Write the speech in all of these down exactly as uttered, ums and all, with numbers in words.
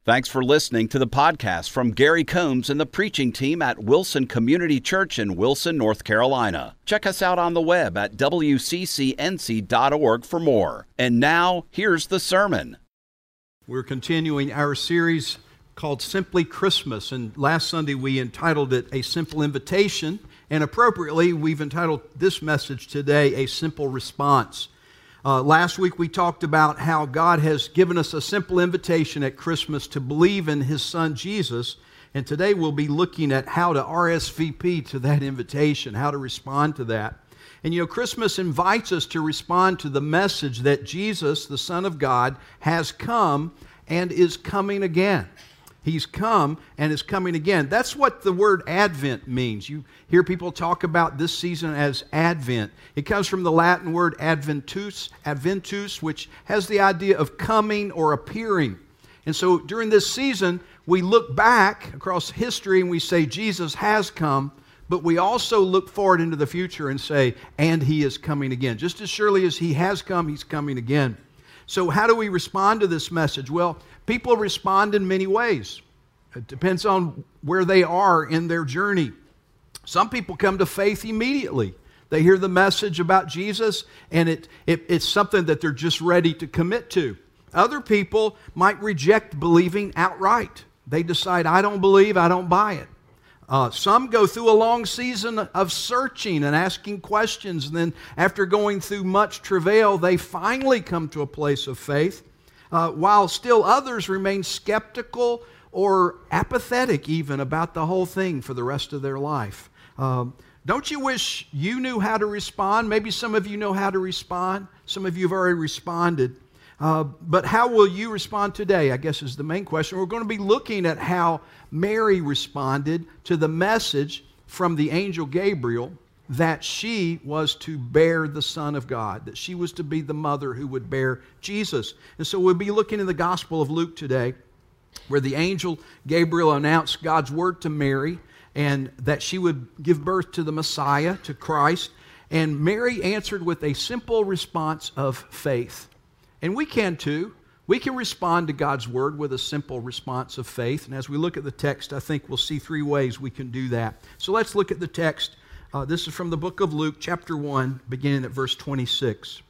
Thanks for listening to the podcast from Gary Combs and the preaching team at Wilson Community Church in Wilson, North Carolina. Check us out on the web at W C C N C dot org for more. And now, here's the sermon. We're continuing our series called Simply Christmas, and last Sunday we entitled it A Simple Invitation, and appropriately we've entitled this message today, A Simple Response. Uh, last week we talked about how God has given us a simple invitation at Christmas to believe in His Son Jesus, and today we'll be looking at how to R S V P to that invitation, how to respond to that. And you know, Christmas invites us to respond to the message that Jesus, the Son of God, has come and is coming again. He's come and is coming again. That's what the word Advent means. You hear people talk about this season as Advent. It comes from the Latin word adventus, adventus, which has the idea of coming or appearing. And so during this season, we look back across history and we say Jesus has come, but we also look forward into the future and say, and He is coming again. Just as surely as He has come, He's coming again. So how do we respond to this message? Well, people respond in many ways. It depends on where they are in their journey. Some people come to faith immediately. They hear the message about Jesus, and it, it, it's something that they're just ready to commit to. Other people might reject believing outright. They decide, I don't believe, I don't buy it. Uh, some go through a long season of searching and asking questions, and then after going through much travail, they finally come to a place of faith, uh, while still others remain skeptical or apathetic even about the whole thing for the rest of their life. Um, don't you wish you knew how to respond? Maybe some of you know how to respond. Some of you have already responded. Uh, but how will you respond today, I guess, is the main question. We're going to be looking at how Mary responded to the message from the angel Gabriel that she was to bear the Son of God, that she was to be the mother who would bear Jesus. And so we'll be looking in the Gospel of Luke today, where the angel Gabriel announced God's word to Mary and that she would give birth to the Messiah, to Christ. And Mary answered with a simple response of faith. And we can too. We can respond to God's word with a simple response of faith. And as we look at the text, I think we'll see three ways we can do that. So let's look at the text. Uh, this is from the book of Luke, chapter one, beginning at verse twenty-six.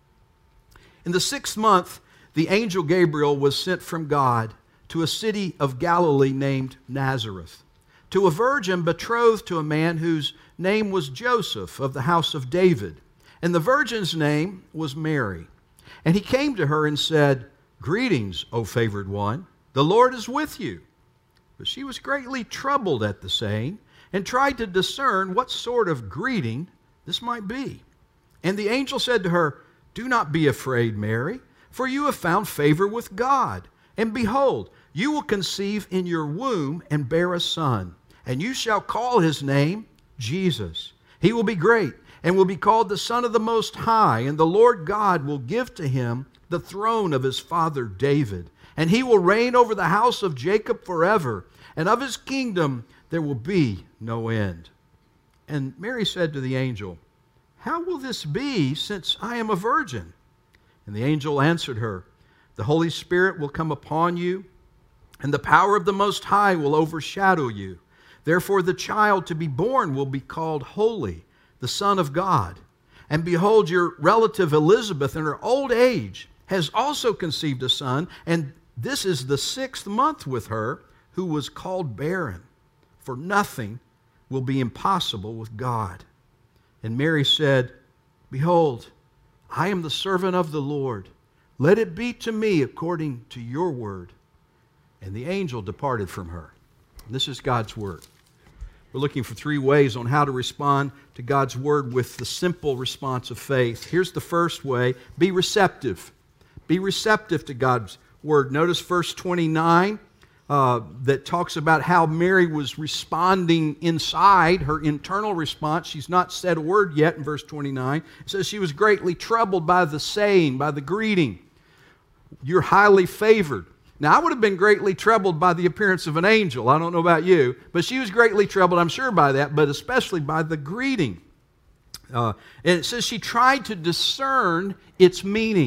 In the sixth month, the angel Gabriel was sent from God to a city of Galilee named Nazareth, to a virgin betrothed to a man whose name was Joseph of the house of David. And the virgin's name was Mary. And he came to her and said, Greetings, O favored one, the Lord is with you. But she was greatly troubled at the saying, and tried to discern what sort of greeting this might be. And the angel said to her, Do not be afraid, Mary, for you have found favor with God. And behold, you will conceive in your womb and bear a son, and you shall call his name Jesus. He will be great, and will be called the Son of the Most High, and the Lord God will give to him the throne of his father David. And he will reign over the house of Jacob forever, and of his kingdom there will be no end. And Mary said to the angel, How will this be, since I am a virgin? And the angel answered her, The Holy Spirit will come upon you, and the power of the Most High will overshadow you. Therefore the child to be born will be called Holy, the Son of God. And behold, your relative Elizabeth in her old age has also conceived a son, and this is the sixth month with her, who was called barren. For nothing will be impossible with God. And Mary said, Behold, I am the servant of the Lord. Let it be to me according to your word. And the angel departed from her. And this is God's word. We're looking for three ways on how to respond to God's word with the simple response of faith. Here's the first way. Be receptive. Be receptive to God's word. Notice verse twenty-nine uh, that talks about how Mary was responding inside, her internal response. She's not said a word yet in verse twenty-nine. It says she was greatly troubled by the saying, by the greeting. You're highly favored. Now, I would have been greatly troubled by the appearance of an angel. I don't know about you, but she was greatly troubled, I'm sure, by that, but especially by the greeting. Uh, and it says she tried to discern its meaning.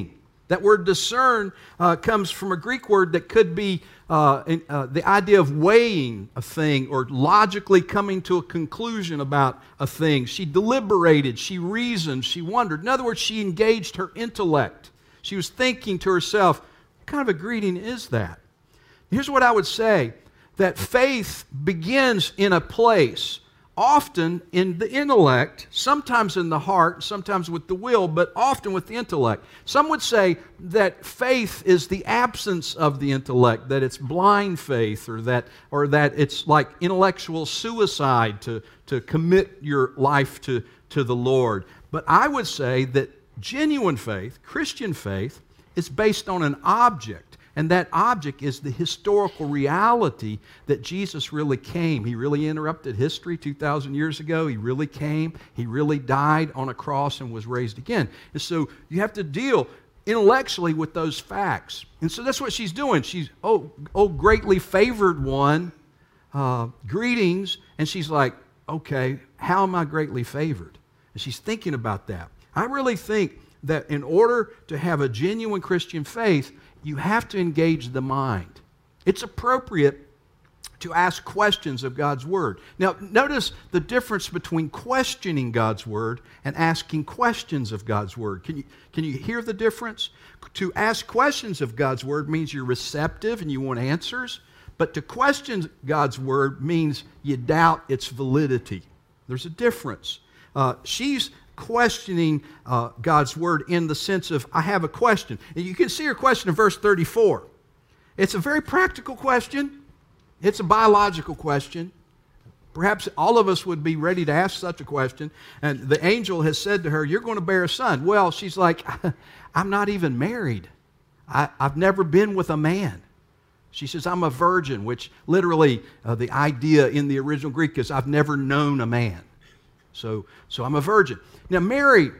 That word discern uh, comes from a Greek word that could be uh, in, uh, the idea of weighing a thing or logically coming to a conclusion about a thing. She deliberated, she reasoned, she wondered. In other words, she engaged her intellect. She was thinking to herself, what kind of a greeting is that? Here's what I would say, that faith begins in a place, often in the intellect, sometimes in the heart, sometimes with the will, but often with the intellect. Some would say that faith is the absence of the intellect, that it's blind faith, or that, or that it's like intellectual suicide to, to commit your life to, to the Lord. But I would say that genuine faith, Christian faith, is based on an object. And that object is the historical reality that Jesus really came. He really interrupted history two thousand years ago. He really came. He really died on a cross and was raised again. And so you have to deal intellectually with those facts. And so that's what she's doing. She's, oh, oh greatly favored one, uh, greetings. And she's like, okay, how am I greatly favored? And she's thinking about that. I really think that in order to have a genuine Christian faith, you have to engage the mind. It's appropriate to ask questions of God's Word. Now, notice the difference between questioning God's Word and asking questions of God's Word. Can you, can you hear the difference? To ask questions of God's Word means you're receptive and you want answers, but to question God's Word means you doubt its validity. There's a difference. Uh, she's questioning uh, God's Word in the sense of, I have a question. And you can see her question in verse thirty-four. It's a very practical question. It's a biological question. Perhaps all of us would be ready to ask such a question. And the angel has said to her, you're going to bear a son. Well, she's like, I'm not even married. I, I've never been with a man. She says, I'm a virgin, which literally uh, the idea in the original Greek is, I've never known a man. So, so I'm a virgin. Now, Mary,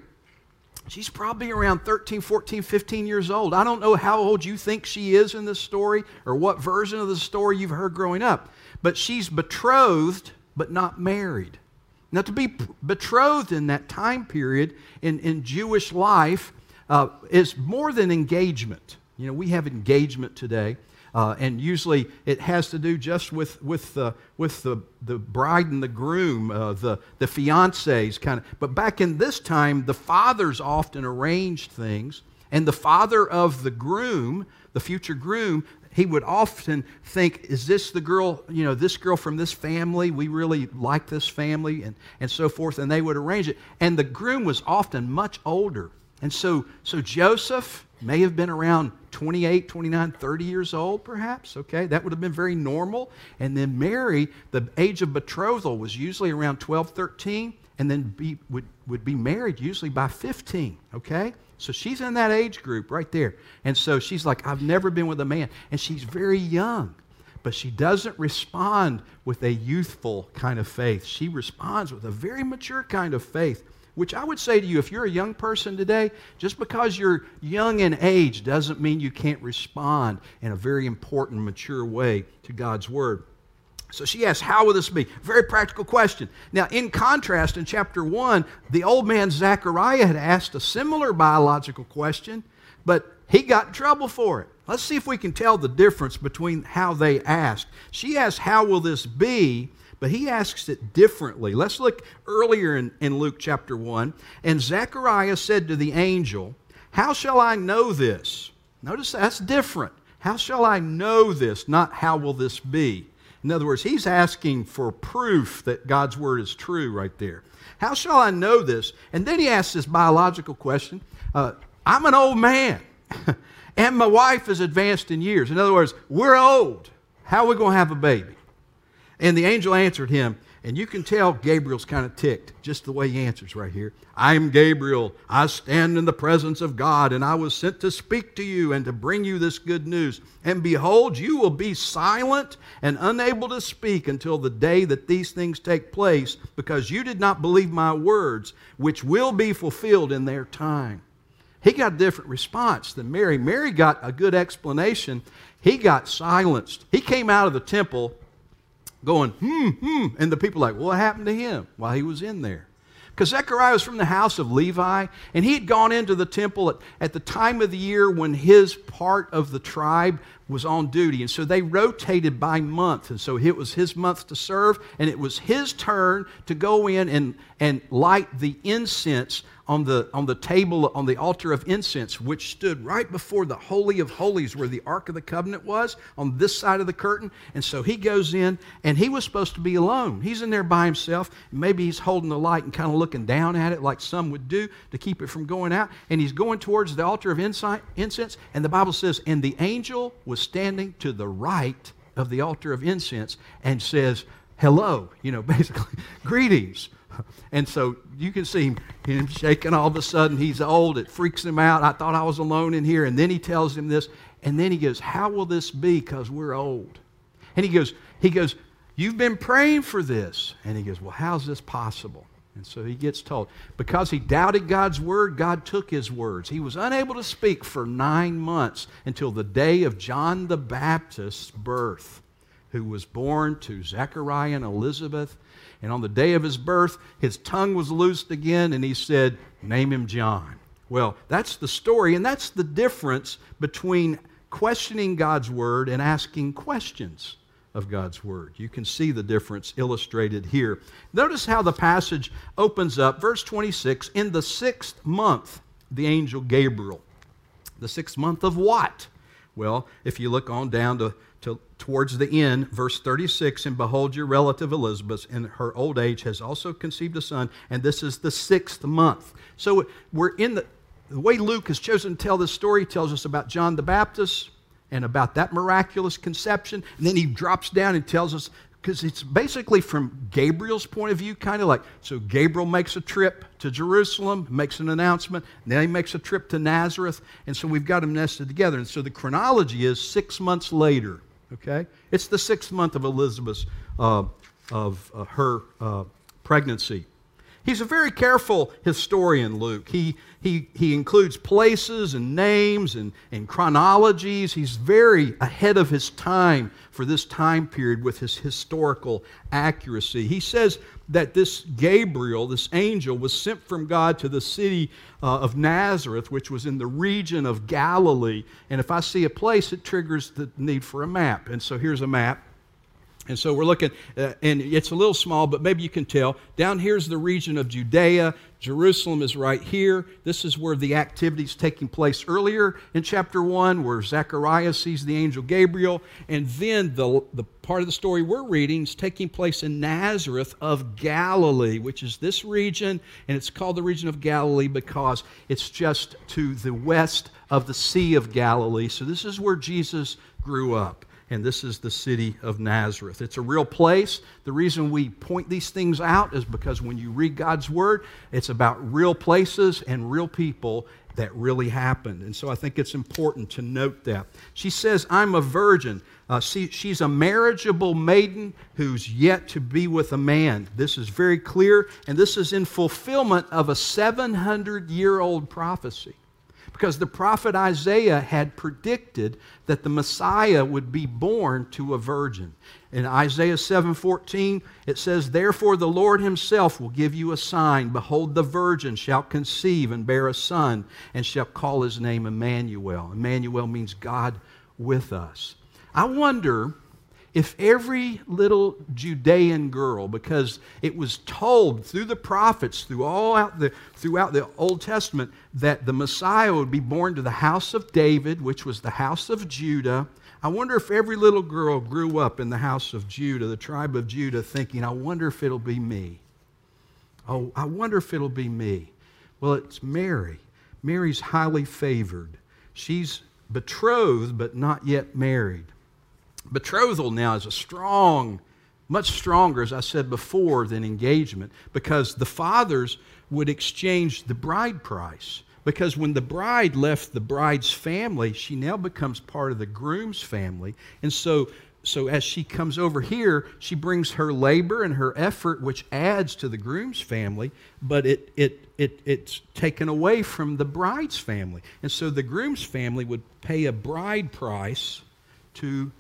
she's probably around thirteen, fourteen, fifteen years old. I don't know how old you think she is in this story or what version of the story you've heard growing up. But she's betrothed, but not married. Now, to be betrothed in that time period in, in Jewish life uh, is more than engagement. You know, we have engagement today. Uh, and usually it has to do just with with the with the, the bride and the groom, uh, the the fiancés kind of. But back in this time, the fathers often arranged things, and the father of the groom, the future groom, he would often think, "Is this the girl? You know, this girl from this family? We really like this family," and and so forth. And they would arrange it. And the groom was often much older, and so so Joseph may have been around twenty-eight, twenty-nine, thirty years old, perhaps. Okay, that would have been very normal. And then Mary, the age of betrothal was usually around twelve, thirteen, and then be, would, would be married usually by fifteen. Okay, so she's in that age group right there. And so she's like, I've never been with a man. And she's very young, but she doesn't respond with a youthful kind of faith. She responds with a very mature kind of faith, which I would say to you, if you're a young person today, just because you're young in age doesn't mean you can't respond in a very important, mature way to God's Word. So she asks, how will this be? Very practical question. Now, in contrast, in chapter one, the old man Zechariah had asked a similar biological question, but he got in trouble for it. Let's see if we can tell the difference between how they asked. She asked, how will this be? But he asks it differently. Let's look earlier in, in Luke chapter one. And Zechariah said to the angel, how shall I know this? Notice that's different. How shall I know this? Not how will this be? In other words, he's asking for proof that God's Word is true right there. How shall I know this? And then he asks this biological question. Uh, I'm an old man, and my wife is advanced in years. In other words, we're old. How are we going to have a baby? And the angel answered him, and you can tell Gabriel's kind of ticked, just the way he answers right here. I am Gabriel. I stand in the presence of God, and I was sent to speak to you and to bring you this good news. And behold, you will be silent and unable to speak until the day that these things take place, because you did not believe my words, which will be fulfilled in their time. He got a different response than Mary. Mary got a good explanation. He got silenced. He came out of the temple going, hmm, hmm. And the people are like, well, what happened to him while he was in there? Because Zechariah was from the house of Levi, and he had gone into the temple at, at the time of the year when his part of the tribe was on duty. And so they rotated by month. And so it was his month to serve, and it was his turn to go in and, and light the incense on the, on the table, on the altar of incense, which stood right before the Holy of Holies where the Ark of the Covenant was, on this side of the curtain. And so he goes in, and he was supposed to be alone. He's in there by himself. Maybe he's holding the light and kind of looking down at it like some would do to keep it from going out. And he's going towards the altar of incense, and the Bible says, and the angel was standing to the right of the altar of incense and says, hello, you know, basically, greetings. And so you can see him, him shaking all of a sudden. He's old. It freaks him out. I thought I was alone in here. And then he tells him this. And then he goes, how will this be? Because we're old. And he goes, he goes, you've been praying for this. And he goes, well, how's this possible? And so he gets told. Because he doubted God's word, God took his words. He was unable to speak for nine months until the day of John the Baptist's birth, who was born to Zechariah and Elizabeth. And on the day of his birth, his tongue was loosed again, and he said, name him John. Well, that's the story, and that's the difference between questioning God's word and asking questions of God's word. You can see the difference illustrated here. Notice how the passage opens up. Verse twenty-six, in the sixth month, the angel Gabriel. The sixth month of what? Well, if you look on down to To, towards the end, verse thirty-six, and behold, your relative Elizabeth in her old age has also conceived a son, and this is the sixth month. So we're in the, the way Luke has chosen to tell this story, tells us about John the Baptist and about that miraculous conception, and then he drops down and tells us, because it's basically from Gabriel's point of view, kind of like, so Gabriel makes a trip to Jerusalem, makes an announcement, and then he makes a trip to Nazareth, and so we've got them nested together. And so the chronology is six months later. Okay, it's the sixth month of Elizabeth's uh, of uh, her uh, pregnancy. He's a very careful historian, Luke. He he he includes places and names and, and chronologies. He's very ahead of his time for this time period with his historical accuracy. He says that this Gabriel, this angel, was sent from God to the city uh, of Nazareth, which was in the region of Galilee. And if I see a place, it triggers the need for a map. And so here's a map. And so we're looking, uh, and it's a little small, but maybe you can tell. Down here's the region of Judea. Jerusalem is right here. This is where the activity is taking place earlier in chapter one, where Zechariah sees the angel Gabriel. And then the, the part of the story we're reading is taking place in Nazareth of Galilee, which is this region. And it's called the region of Galilee because it's just to the west of the Sea of Galilee. So this is where Jesus grew up. And this is the city of Nazareth. It's a real place. The reason we point these things out is because when you read God's Word, it's about real places and real people that really happened. And so I think it's important to note that. She says, I'm a virgin. Uh, see, she's a marriageable maiden who's yet to be with a man. This is very clear, and this is in fulfillment of a seven hundred year old prophecy. Because the prophet Isaiah had predicted that the Messiah would be born to a virgin. In Isaiah seven fourteen, it says, therefore the Lord himself will give you a sign. Behold, the virgin shall conceive and bear a son, and shall call his name Emmanuel. Emmanuel means God with us. I wonder if every little Judean girl, because it was told through the prophets, through all out the, throughout the Old Testament, that the Messiah would be born to the house of David, which was the house of Judah. I wonder if every little girl grew up in the house of Judah, the tribe of Judah, thinking, I wonder if it'll be me. Oh, I wonder if it'll be me. Well, it's Mary. Mary's highly favored. She's betrothed, but not yet married. Betrothal now is a strong, much stronger, as I said before, than engagement, because the fathers would exchange the bride price. Because when the bride left the bride's family, she now becomes part of the groom's family. And so, so as she comes over here, she brings her labor and her effort, which adds to the groom's family, but it, it, it, it's taken away from the bride's family. And so the groom's family would pay a bride price to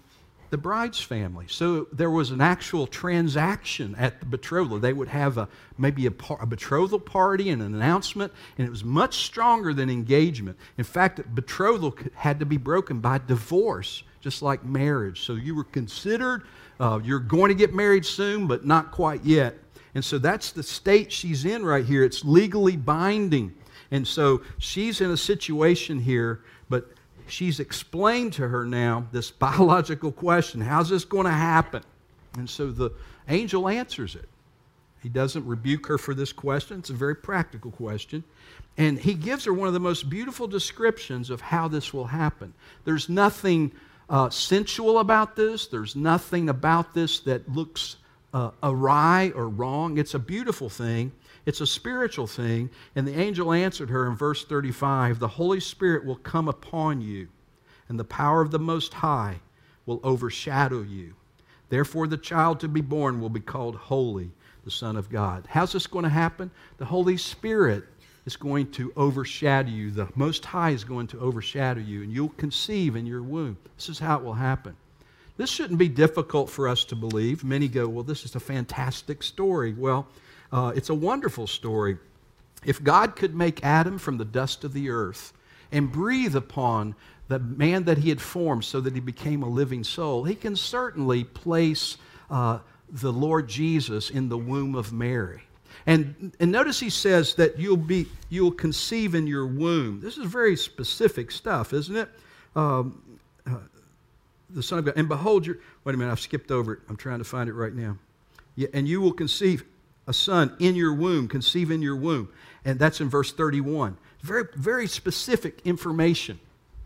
the bride's family. So there was an actual transaction at the betrothal. They would have a maybe a, par- a betrothal party and an announcement, and it was much stronger than engagement. In fact, betrothal had to be broken by divorce, just like marriage. So you were considered, uh, you're going to get married soon, but not quite yet. And so that's the state she's in right here. It's legally binding. And so she's in a situation here, but she's explained to her now this biological question. How's this going to happen? And so the angel answers it. He doesn't rebuke her for this question. It's a very practical question. And he gives her one of the most beautiful descriptions of how this will happen. There's nothing uh, sensual about this. There's nothing about this that looks uh, awry or wrong. It's a beautiful thing. It's a spiritual thing. And the angel answered her in verse thirty-five, the Holy Spirit will come upon you, and the power of the Most High will overshadow you. Therefore, the child to be born will be called Holy, the Son of God. How's this going to happen? The Holy Spirit is going to overshadow you. The Most High is going to overshadow you, and you'll conceive in your womb. This is how it will happen. This shouldn't be difficult for us to believe. Many go, well, this is a fantastic story. Well, Uh, it's a wonderful story. If God could make Adam from the dust of the earth and breathe upon the man that he had formed so that he became a living soul, he can certainly place uh, the Lord Jesus in the womb of Mary. And, and notice he says that you'll be you'll conceive in your womb. This is very specific stuff, isn't it? Um, uh, the Son of God. And behold, your wait a minute, I've skipped over it. I'm trying to find it right now. Yeah, and you will conceive a son in your womb, conceive in your womb. And that's in verse thirty-one. Very, very specific information.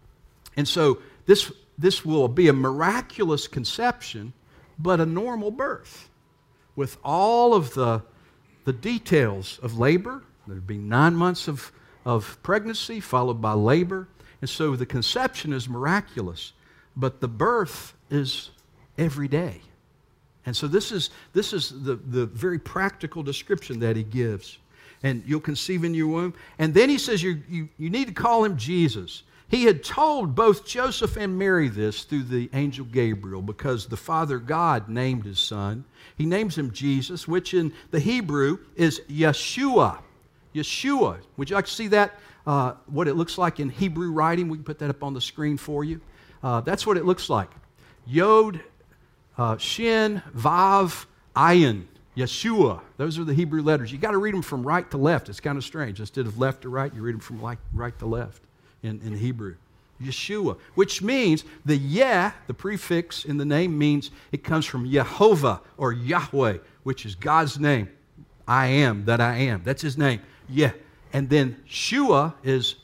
And so this, this will be a miraculous conception, but a normal birth with all of the, the details of labor. There'd be nine months of, of pregnancy followed by labor. And so the conception is miraculous, but the birth is every day. And so this is, this is the, the very practical description that he gives. And you'll conceive in your womb. And then he says you, you, you need to call him Jesus. He had told both Joseph and Mary this through the angel Gabriel because the Father God named his son. He names him Jesus, which in the Hebrew is Yeshua. Yeshua. Would you like to see that, uh, what it looks like in Hebrew writing? We can put that up on the screen for you. Uh, that's what it looks like. Yod, Uh, Shin, Vav, Ayin, Yeshua. Those are the Hebrew letters. You got to read them from right to left. It's kind of strange. Instead of left to right, you read them from like right to left in, in Hebrew. Yeshua, which means the Yeh, the prefix in the name, means it comes from Yehovah or Yahweh, which is God's name. I am that I am. That's his name. Yeah. And then Shua is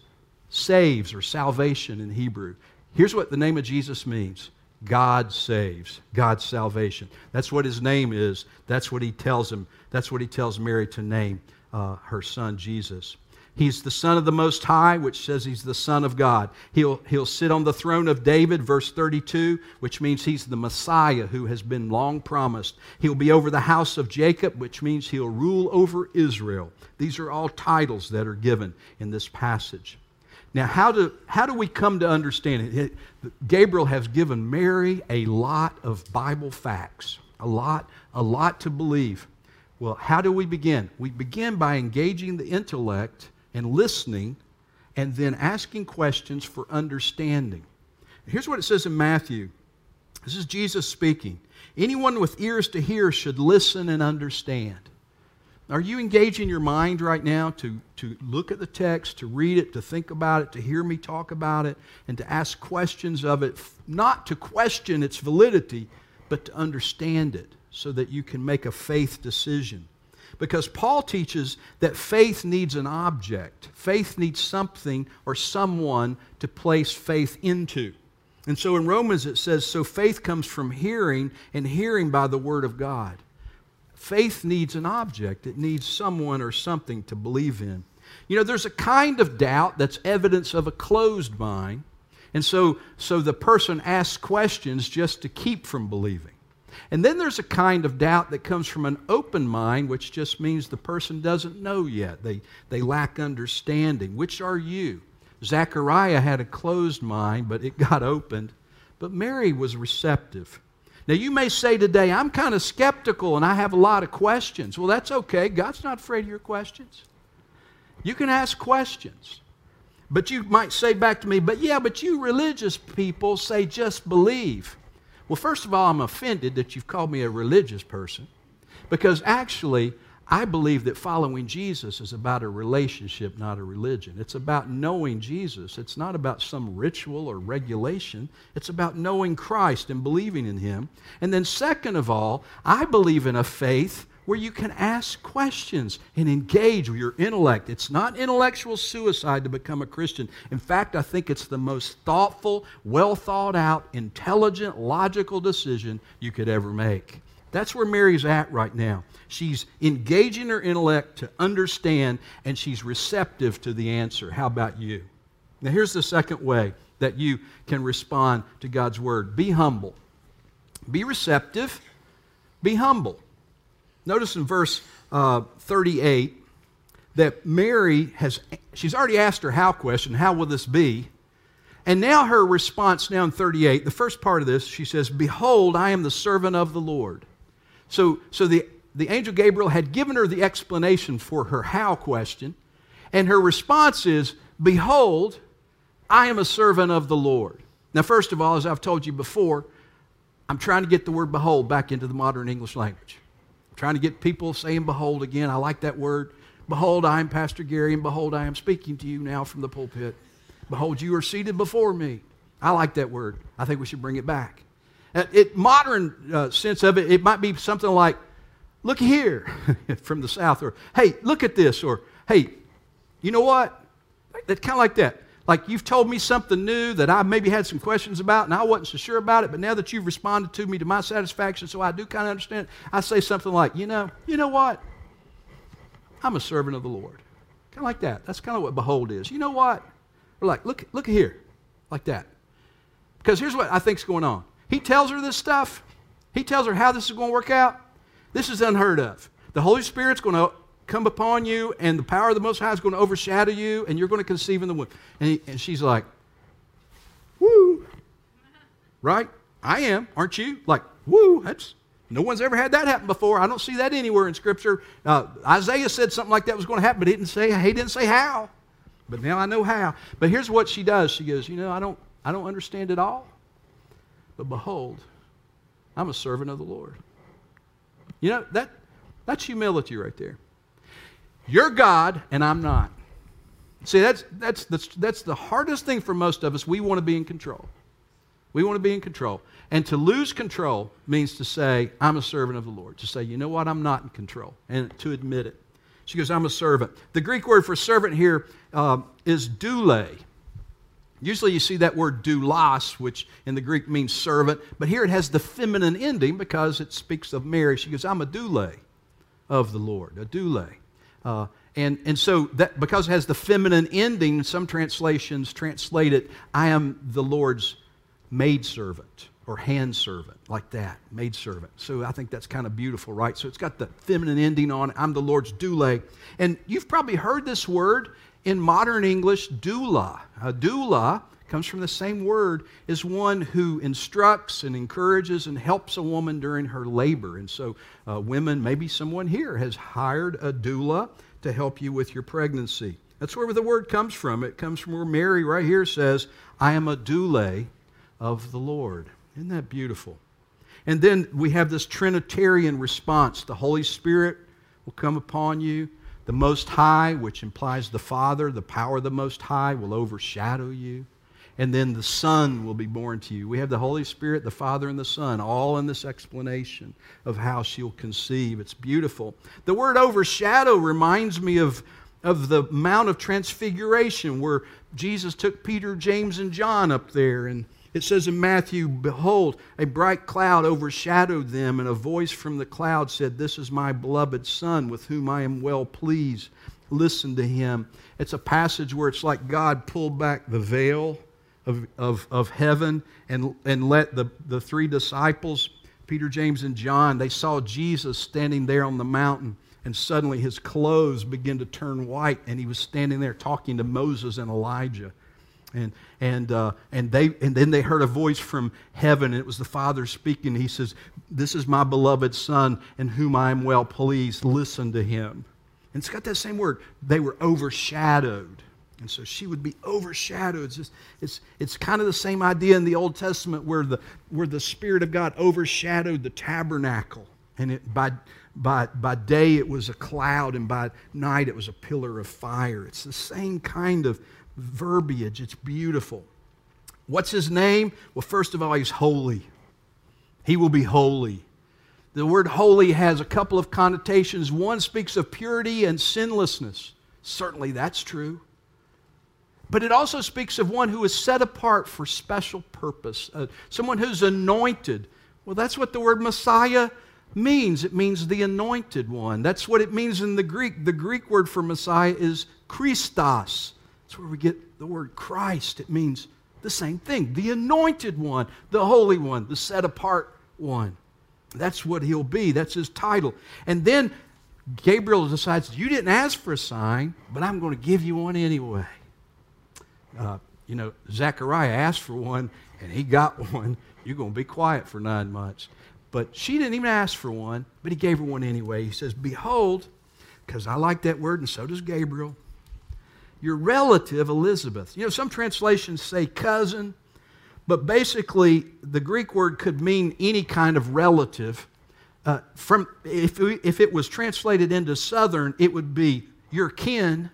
saves or salvation in Hebrew. Here's what the name of Jesus means. God saves. God's salvation. That's what his name is. That's what he tells him. That's what he tells Mary to name uh, her son Jesus. He's the Son of the Most High, which says he's the Son of God. He'll, he'll sit on the throne of David, verse thirty-two, which means he's the Messiah who has been long promised. He'll be over the house of Jacob, which means he'll rule over Israel. These are all titles that are given in this passage. Now, how do, how do we come to understand it? Gabriel has given Mary a lot of Bible facts, a lot, a lot to believe. Well, how do we begin? We begin by engaging the intellect and listening, and then asking questions for understanding. Here's what it says in Matthew. This is Jesus speaking. Anyone with ears to hear should listen and understand. Are you engaging your mind right now to, to look at the text, to read it, to think about it, to hear me talk about it, and to ask questions of it, not to question its validity, but to understand it so that you can make a faith decision? Because Paul teaches that faith needs an object. Faith needs something or someone to place faith into. And so in Romans it says, so faith comes from hearing, and hearing by the Word of God. Faith needs an object. It needs someone or something to believe in. You know, there's a kind of doubt that's evidence of a closed mind. And so, so the person asks questions just to keep from believing. And then there's a kind of doubt that comes from an open mind, which just means the person doesn't know yet. They, they lack understanding. Which are you? Zechariah had a closed mind, but it got opened. But Mary was receptive. Now, you may say today, I'm kind of skeptical and I have a lot of questions. Well, that's okay. God's not afraid of your questions. You can ask questions. But you might say back to me, but yeah, but you religious people say just believe. Well, first of all, I'm offended that you've called me a religious person, because actually, I believe that following Jesus is about a relationship, not a religion. It's about knowing Jesus. It's not about some ritual or regulation. It's about knowing Christ and believing in Him. And then second of all, I believe in a faith where you can ask questions and engage with your intellect. It's not intellectual suicide to become a Christian. In fact, I think it's the most thoughtful, well thought out, intelligent, logical decision you could ever make. That's where Mary's at right now. She's engaging her intellect to understand, and she's receptive to the answer. How about you? Now, here's the second way that you can respond to God's Word. Be humble. Be receptive. Be humble. Notice in verse uh, thirty-eight that Mary has, she's already asked her how question, how will this be? And now her response now in thirty-eight, the first part of this, she says, behold, I am the servant of the Lord. So, so the, the angel Gabriel had given her the explanation for her how question, and her response is, behold, I am a servant of the Lord. Now, first of all, as I've told you before, I'm trying to get the word behold back into the modern English language. I'm trying to get people saying behold again. I like that word. Behold, I am Pastor Gary, and behold, I am speaking to you now from the pulpit. Behold, you are seated before me. I like that word. I think we should bring it back. It, modern uh, sense of it, it might be something like, look here, from the South, or hey, look at this, or hey, you know what? It's kind of like that. Like you've told me something new that I maybe had some questions about, and I wasn't so sure about it, but now that you've responded to me to my satisfaction, so I do kind of understand it, I say something like, you know, you know what? I'm a servant of the Lord. Kind of like that. That's kind of what behold is. You know what? We're like, look, look here, like that. Because here's what I think's going on. He tells her this stuff. He tells her how this is going to work out. This is unheard of. The Holy Spirit's going to come upon you, and the power of the Most High is going to overshadow you, and you're going to conceive in the womb. And, he, and she's like, woo. Right? I am, aren't you? Like, woo. That's, no one's ever had that happen before. I don't see that anywhere in Scripture. Uh, Isaiah said something like that was going to happen, but he didn't say, he didn't say how. But now I know how. But here's what she does. She goes, you know, I don't, I don't understand it all. But behold, I'm a servant of the Lord. You know, that, that's humility right there. You're God, and I'm not. See, that's, that's, that's, that's the hardest thing for most of us. We want to be in control. We want to be in control. And to lose control means to say, I'm a servant of the Lord. To say, you know what, I'm not in control. And to admit it. She goes, I'm a servant. The Greek word for servant here uh, is doule. Usually you see that word doulos, which in the Greek means servant, but here it has the feminine ending because it speaks of Mary. She goes, I'm a doule of the Lord, a doule. Uh, and, and so that because it has the feminine ending, some translations translate it, I am the Lord's maidservant or handservant, like that, maidservant. So I think that's kind of beautiful, right? So it's got the feminine ending on it. I'm the Lord's doule. And you've probably heard this word in modern English, doula. A doula comes from the same word as one who instructs and encourages and helps a woman during her labor. And so uh, women, maybe someone here has hired a doula to help you with your pregnancy. That's where the word comes from. It comes from where Mary right here says, I am a doule of the Lord. Isn't that beautiful? And then we have this Trinitarian response. The Holy Spirit will come upon you. The Most High, which implies the Father, the power of the Most High, will overshadow you. And then the Son will be born to you. We have the Holy Spirit, the Father, and the Son, all in this explanation of how she'll conceive. It's beautiful. The word overshadow reminds me of, of the Mount of Transfiguration, where Jesus took Peter, James, and John up there, and it says in Matthew, behold, a bright cloud overshadowed them, and a voice from the cloud said, this is my beloved Son, with whom I am well pleased. Listen to him. It's a passage where it's like God pulled back the veil of, of, of heaven and, and let the, the three disciples, Peter, James, and John, they saw Jesus standing there on the mountain, and suddenly his clothes began to turn white, and he was standing there talking to Moses and Elijah. And and uh, and they and then they heard a voice from heaven, and it was the Father speaking. He says, "This is my beloved Son, in whom I am well pleased. Listen to him." And it's got that same word. They were overshadowed, and so she would be overshadowed. It's just, it's it's kind of the same idea in the Old Testament, where the where the Spirit of God overshadowed the tabernacle, and it by by by day it was a cloud, and by night it was a pillar of fire. It's the same kind of verbiage. It's beautiful. What's his name? Well, first of all, he's holy. He will be holy. The word holy has a couple of connotations. One speaks of purity and sinlessness. Certainly that's true. But it also speaks of one who is set apart for special purpose, uh, someone who's anointed. Well, that's what the word Messiah means. It means the anointed one. That's what it means in the Greek. The Greek word for Messiah is Christos. That's where we get the word Christ. It means the same thing. The anointed one, the holy one, the set apart one. That's what he'll be. That's his title. And then Gabriel decides, you didn't ask for a sign, but I'm going to give you one anyway. Uh, you know, Zechariah asked for one, and he got one. You're going to be quiet for nine months. But she didn't even ask for one, but he gave her one anyway. He says, behold, because I like that word, and so does Gabriel, your relative Elizabeth. You know, some translations say cousin, but basically the Greek word could mean any kind of relative. Uh, from if, if it was translated into Southern, it would be your kin.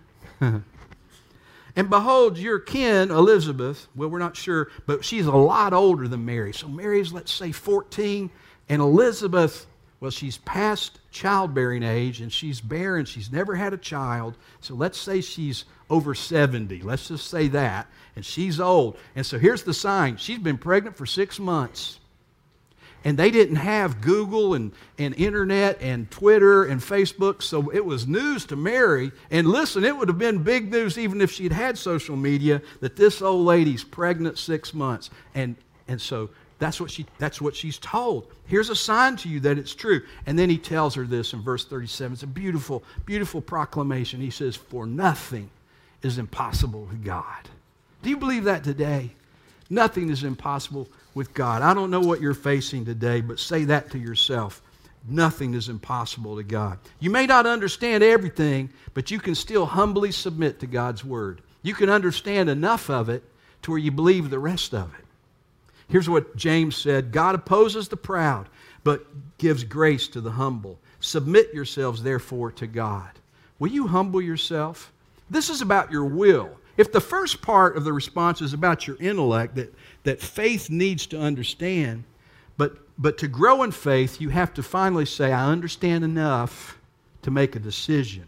And behold, your kin, Elizabeth, well, we're not sure, but she's a lot older than Mary. So Mary's, let's say, fourteen, and Elizabeth, well, she's past childbearing age, and she's barren. She's never had a child. So let's say she's over seventy. Let's just say that. And she's old. And so here's the sign. She's been pregnant for six months. And they didn't have Google and, and internet and Twitter and Facebook, so it was news to Mary. And listen, it would have been big news even if she'd had social media, that this old lady's pregnant six months. And, and so that's what, she, that's what she's told. Here's a sign to you that it's true. And then he tells her this in verse thirty-seven. It's a beautiful, beautiful proclamation. He says, for nothing is impossible with God. Do you believe that today? Nothing is impossible with God. I don't know what you're facing today, but say that to yourself. Nothing is impossible to God. You may not understand everything, but you can still humbly submit to God's Word. You can understand enough of it to where you believe the rest of it. Here's what James said, God opposes the proud, but gives grace to the humble. Submit yourselves, therefore, to God. Will you humble yourself? This is about your will. If the first part of the response is about your intellect, that, that faith needs to understand, but, but to grow in faith, you have to finally say, I understand enough to make a decision.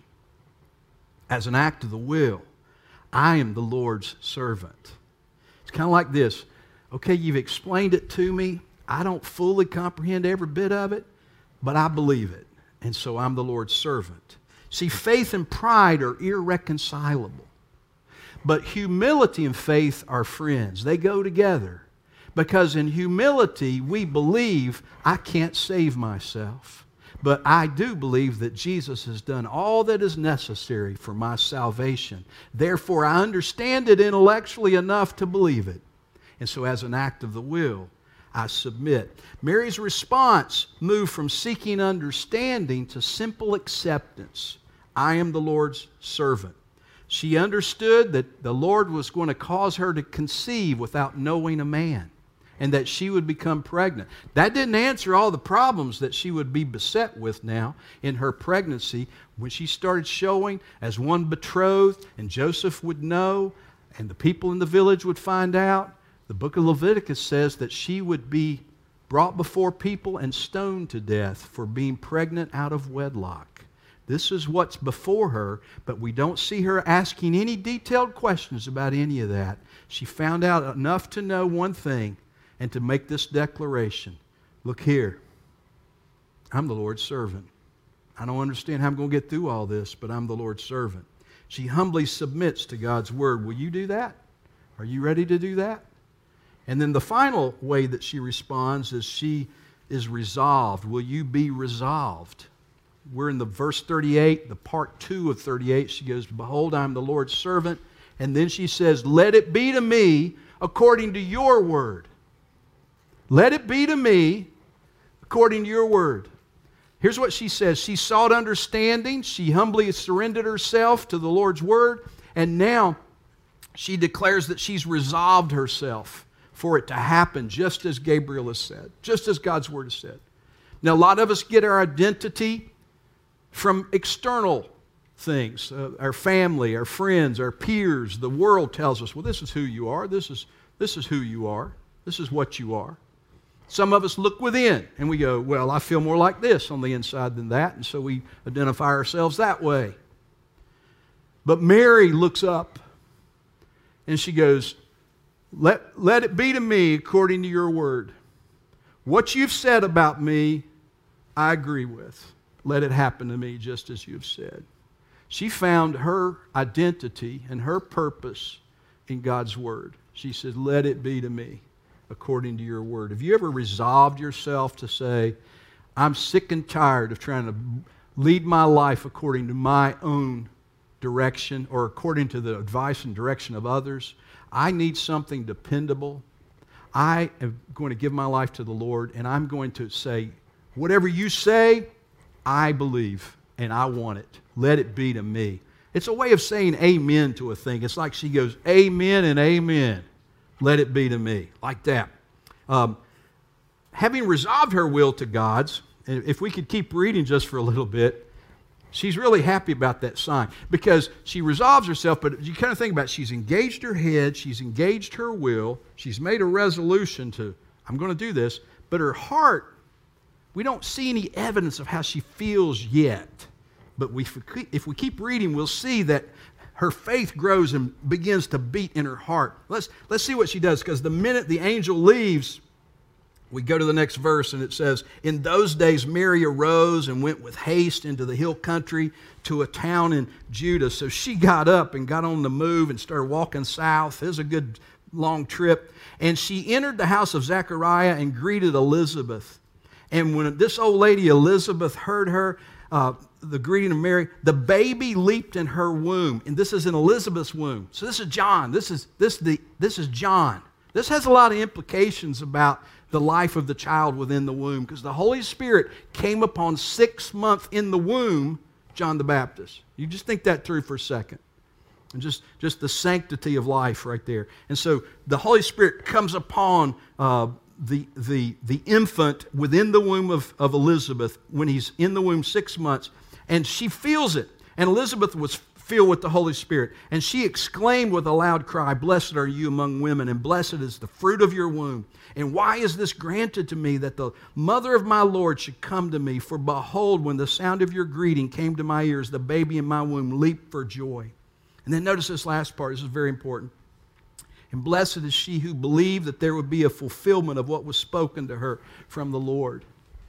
As an act of the will, I am the Lord's servant. It's kind of like this. Okay, you've explained it to me. I don't fully comprehend every bit of it, but I believe it. And so I'm the Lord's servant. See, faith and pride are irreconcilable. But humility and faith are friends. They go together. Because in humility, we believe I can't save myself. But I do believe that Jesus has done all that is necessary for my salvation. Therefore, I understand it intellectually enough to believe it. And so as an act of the will, I submit. Mary's response moved from seeking understanding to simple acceptance. I am the Lord's servant. She understood that the Lord was going to cause her to conceive without knowing a man, and that she would become pregnant. That didn't answer all the problems that she would be beset with now in her pregnancy when she started showing as one betrothed, and Joseph would know, and the people in the village would find out. The book of Leviticus says that she would be brought before people and stoned to death for being pregnant out of wedlock. This is what's before her, but we don't see her asking any detailed questions about any of that. She found out enough to know one thing and to make this declaration. Look here, I'm the Lord's servant. I don't understand how I'm going to get through all this, but I'm the Lord's servant. She humbly submits to God's word. Will you do that? Are you ready to do that? And then the final way that she responds is she is resolved. Will you be resolved? We're in the verse thirty-eight, the part two of thirty-eight. She goes, behold, I am the Lord's servant. And then she says, let it be to me according to your word. Let it be to me according to your word. Here's what she says. She sought understanding. She humbly surrendered herself to the Lord's word. And now she declares that she's resolved herself for it to happen just as Gabriel has said, just as God's word has said. Now, a lot of us get our identity from external things, uh, our family, our friends, our peers. The world tells us, well, this is who you are. This is, this is who you are. This is what you are. Some of us look within and we go, well, I feel more like this on the inside than that, and so we identify ourselves that way. But Mary looks up and she goes, let, let it be to me according to your word. What you've said about me, I agree with. Let it happen to me just as you've said. She found her identity and her purpose in God's word. She said, let it be to me according to your word. Have you ever resolved yourself to say, I'm sick and tired of trying to lead my life according to my own direction or according to the advice and direction of others? I need something dependable. I am going to give my life to the Lord, and I'm going to say, whatever you say, I believe, and I want it. Let it be to me. It's a way of saying amen to a thing. It's like she goes, amen and amen. Let it be to me. Like that. Um, having resolved her will to God's, and if we could keep reading just for a little bit, she's really happy about that sign because she resolves herself, but you kind of think about it, she's engaged her head, she's engaged her will, she's made a resolution to, I'm going to do this, but her heart, we don't see any evidence of how she feels yet. But we, if we keep reading, we'll see that her faith grows and begins to beat in her heart. Let's, let's see what she does, because the minute the angel leaves, we go to the next verse, and it says, in those days Mary arose and went with haste into the hill country to a town in Judah. So she got up and got on the move and started walking south. It was a good long trip. And she entered the house of Zechariah and greeted Elizabeth. And when this old lady Elizabeth heard her, uh, the greeting of Mary, the baby leaped in her womb. And this is in Elizabeth's womb. So this is John. This is, this, the, this is John. This has a lot of implications about the life of the child within the womb, because the Holy Spirit came upon six months in the womb John the Baptist. You just think that through for a second. And just, just the sanctity of life right there. And so the Holy Spirit comes upon uh, the, the, the infant within the womb of, of Elizabeth when he's in the womb six months, and she feels it. And Elizabeth was filled with the Holy Spirit, and she exclaimed with a loud cry, blessed are you among women, and blessed is the fruit of your womb. And why is this granted to me, that the mother of my Lord should come to me? For behold, when the sound of your greeting came to my ears, the baby in my womb leaped for joy. And then notice this last part. This is very important. And blessed is she who believed that there would be a fulfillment of what was spoken to her from the Lord.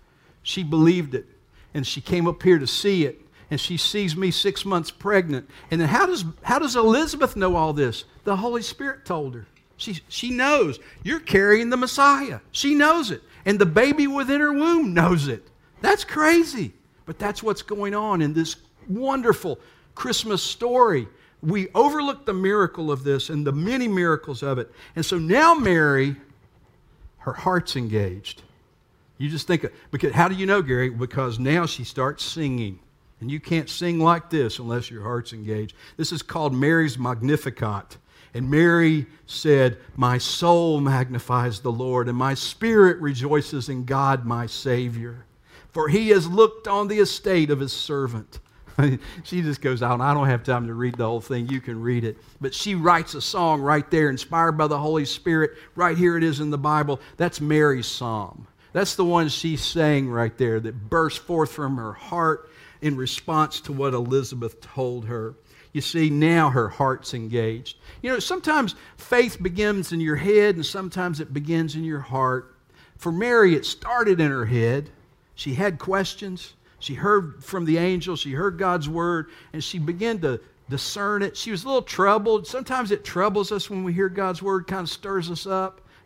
She believed it, and she came up here to see it. And she sees me six months pregnant. And then how does, how does Elizabeth know all this? The Holy Spirit told her. She, she knows. You're carrying the Messiah. She knows it. And the baby within her womb knows it. That's crazy. But that's what's going on in this wonderful Christmas story. We overlook the miracle of this and the many miracles of it. And so now Mary, her heart's engaged. You just think, because how do you know, Gary? Because now she starts singing. And you can't sing like this unless your heart's engaged. This is called Mary's Magnificat. And Mary said, my soul magnifies the Lord, and my spirit rejoices in God my Savior. For he has looked on the estate of his servant. She just goes out, and I don't have time to read the whole thing. You can read it. But she writes a song right there, inspired by the Holy Spirit. Right here it is in the Bible. That's Mary's psalm. That's the one she sang right there that burst forth from her heart in response to what Elizabeth told her. You see, now her heart's engaged. You know, sometimes faith begins in your head, and sometimes it begins in your heart. For Mary, it started in her head. She had questions. She heard from the angel. She heard God's word, and she began to discern it. She was a little troubled. Sometimes it troubles us when we hear God's word, kind of stirs us up.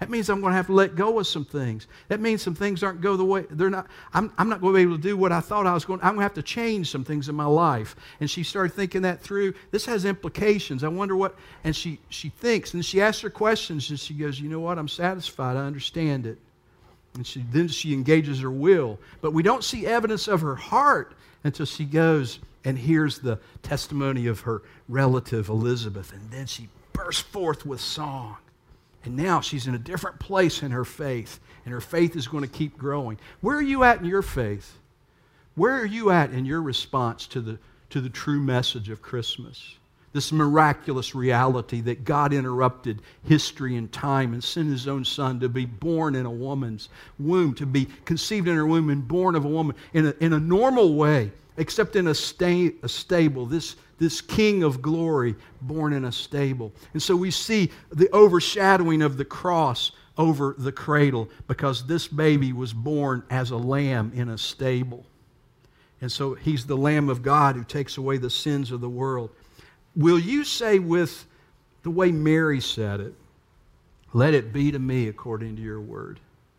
That means I'm going to have to let go of some things. That means some things aren't go the way they're not. I'm, I'm not going to be able to do what I thought I was going. I'm going to have to change some things in my life. And she started thinking that through. This has implications. I wonder what. And she she thinks, and she asks her questions, and she goes, "You know what? I'm satisfied. I understand it." And she then she engages her will, but we don't see evidence of her heart until she goes and hears the testimony of her relative Elizabeth, and then she bursts forth with song. And now she's in a different place in her faith, and her faith is going to keep growing. Where are you at in your faith? Where are you at in your response to the, to the true message of Christmas? This miraculous reality that God interrupted history and time and sent His own Son to be born in a woman's womb, to be conceived in her womb and born of a woman in a, in a normal way, except in a, sta- a stable. This This King of glory born in a stable. And so we see the overshadowing of the cross over the cradle because this baby was born as a lamb in a stable. And so He's the Lamb of God who takes away the sins of the world. Will you say with the way Mary said it, "Let it be to me according to your word"?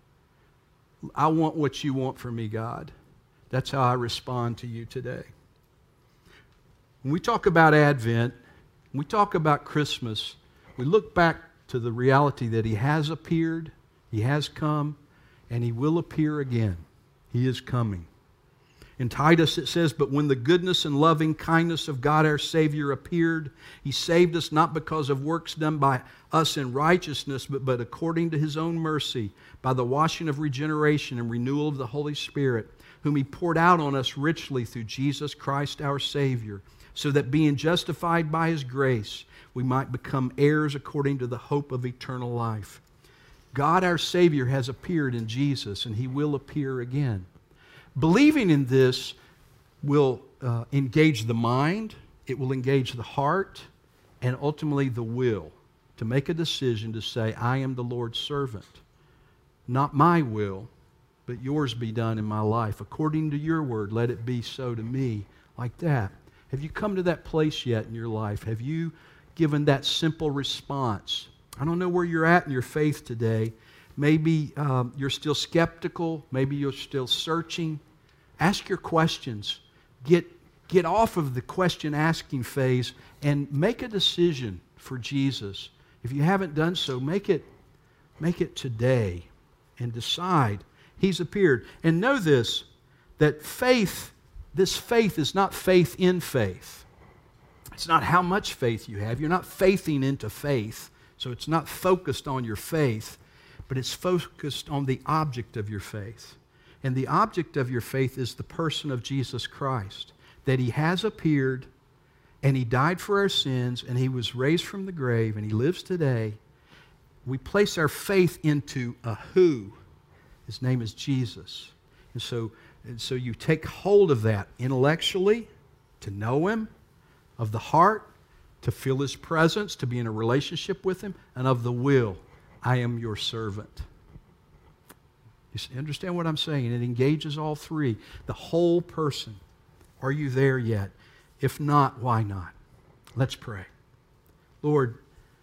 I want what you want from me, God. That's how I respond to you today. When we talk about Advent, when we talk about Christmas, we look back to the reality that He has appeared, He has come, and He will appear again. He is coming. In Titus it says, "But when the goodness and loving kindness of God our Savior appeared, He saved us not because of works done by us in righteousness, but, but according to His own mercy, by the washing of regeneration and renewal of the Holy Spirit, whom He poured out on us richly through Jesus Christ our Savior, so that being justified by His grace, we might become heirs according to the hope of eternal life." God our Savior has appeared in Jesus, and He will appear again. Believing in this will uh, engage the mind, it will engage the heart, and ultimately the will to make a decision to say, "I am the Lord's servant. Not my will, but yours be done in my life. According to your word, let it be so to me," like that. Have you come to that place yet in your life? Have you given that simple response? I don't know where you're at in your faith today. Maybe um, you're still skeptical. Maybe you're still searching. Ask your questions. Get, get off of the question-asking phase and make a decision for Jesus. If you haven't done so, make it, make it today and decide. He's appeared. And know this, that faith, this faith is not faith in faith. It's not how much faith you have. You're not faithing into faith, so it's not focused on your faith, but it's focused on the object of your faith. And the object of your faith is the person of Jesus Christ, that He has appeared, and He died for our sins, and He was raised from the grave, and He lives today. We place our faith into a who. His name is Jesus. And so, and so you take hold of that intellectually, to know Him, of the heart, to feel His presence, to be in a relationship with Him, and of the will. I am your servant. You understand what I'm saying? It engages all three, the whole person. Are you there yet? If not, why not? Let's pray. Lord,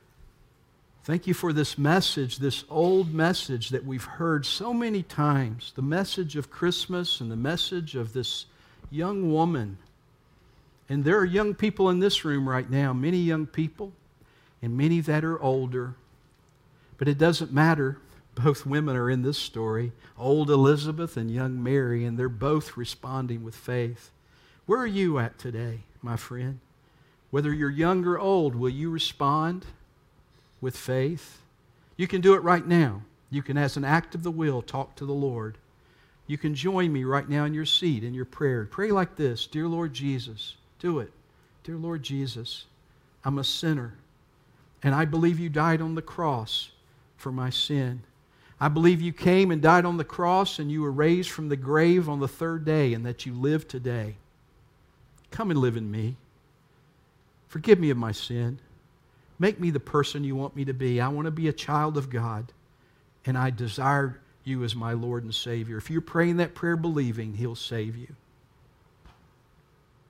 thank You for this message, this old message that we've heard so many times, the message of Christmas and the message of this young woman. And there are young people in this room right now, many young people, and many that are older. But it doesn't matter. Both women are in this story, old Elizabeth and young Mary, and they're both responding with faith. Where are you at today, my friend? Whether you're young or old, will you respond with faith? You can do it right now. You can, as an act of the will, talk to the Lord. You can join me right now in your seat, in your prayer. Pray like this: "Dear Lord Jesus," do it. "Dear Lord Jesus, I'm a sinner, and I believe You died on the cross for my sin. I believe You came and died on the cross, and You were raised from the grave on the third day, and that You live today. Come and live in me. Forgive me of my sin. Make me the person You want me to be. I want to be a child of God, and I desire You as my Lord and Savior." If you're praying that prayer believing, He'll save you.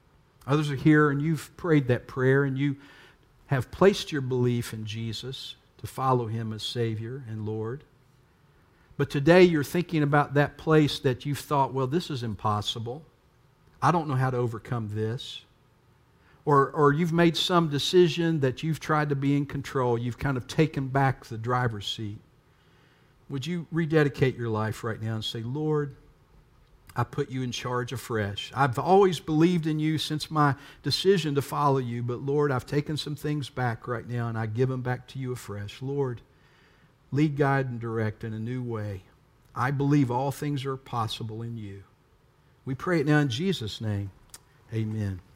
Others are here, and you've prayed that prayer, and you have placed your belief in Jesus to follow Him as Savior and Lord. But today you're thinking about that place that you've thought, well, this is impossible. I don't know how to overcome this. Or, or you've made some decision that you've tried to be in control. You've kind of taken back the driver's seat. Would you rededicate your life right now and say, Lord, I put you in charge afresh. I've always believed in you since my decision to follow you, but Lord, I've taken some things back right now and I give them back to you afresh. Lord, lead, guide, and direct in a new way. I believe all things are possible in you. We pray it now in Jesus' name. Amen.